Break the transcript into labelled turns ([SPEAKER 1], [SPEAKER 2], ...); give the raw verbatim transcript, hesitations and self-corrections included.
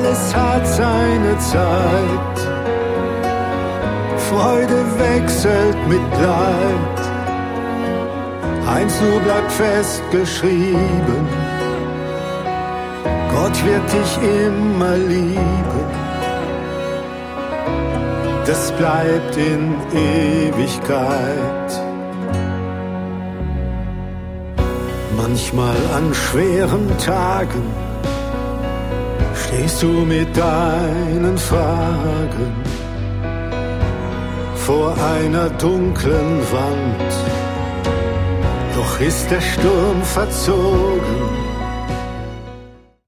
[SPEAKER 1] Alles hat seine Zeit. Freude wechselt mit Leid. Eins nur bleibt festgeschrieben: Gott wird dich immer lieben. Das bleibt in Ewigkeit. Manchmal an schweren Tagen stehst du mit deinen Fragen vor einer dunklen Wand. Doch ist der Sturm verzogen,